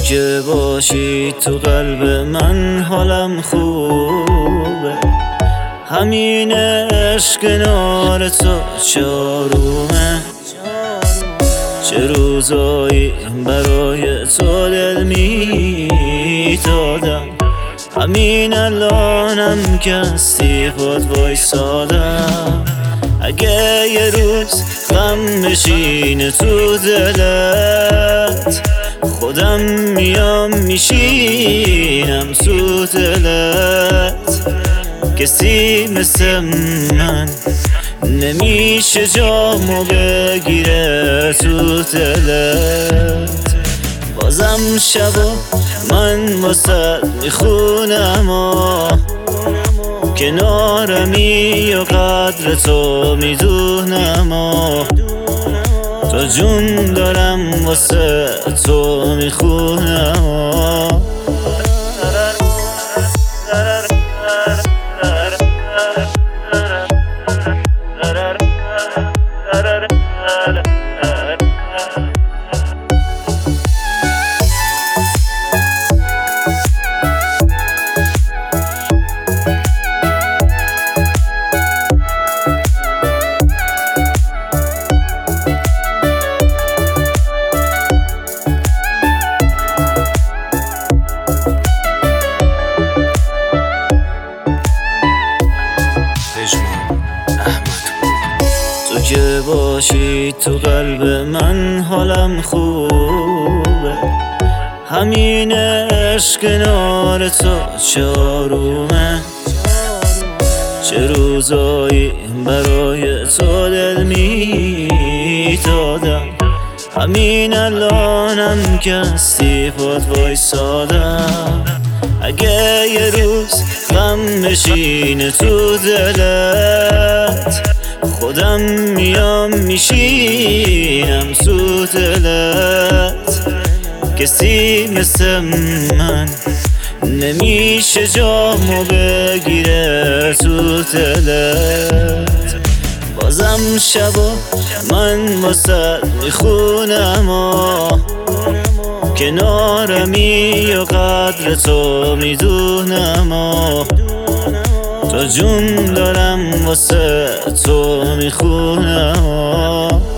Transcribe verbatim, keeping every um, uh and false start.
که باشی تو قلب من حالم خوبه، همین عشق کنار تو چارومه. چه روزایی برای تو دل میدادم، همین الانم که هستی خود وایسادم. اگه یه روز غم بشینه تو دلت، خودم میام میشینم تو دلت. کسی مثل من نمیشه جامو بگیره تو دلت. بازم شبا من واسه میخونم و کنارمی و قدر تو میدونم و تو جون دارم واسه تو میخونم و تو که باشی تو قلب من حالم خوبه، همین عشق کنار تو چارومه. چه روزایی برای تو دل میدادم، همین الانم که هستی خود وایسادم. اگه یه روز غم بشینه تو دلت، خودم میام میشینم تو دلت. کسی مثل من نمیشه جامو بگیره تو دلت. بازم شبا من واسه میخونم و کنارمی و قدر تو میدونم و تو جون دارم واسه تو میخونم.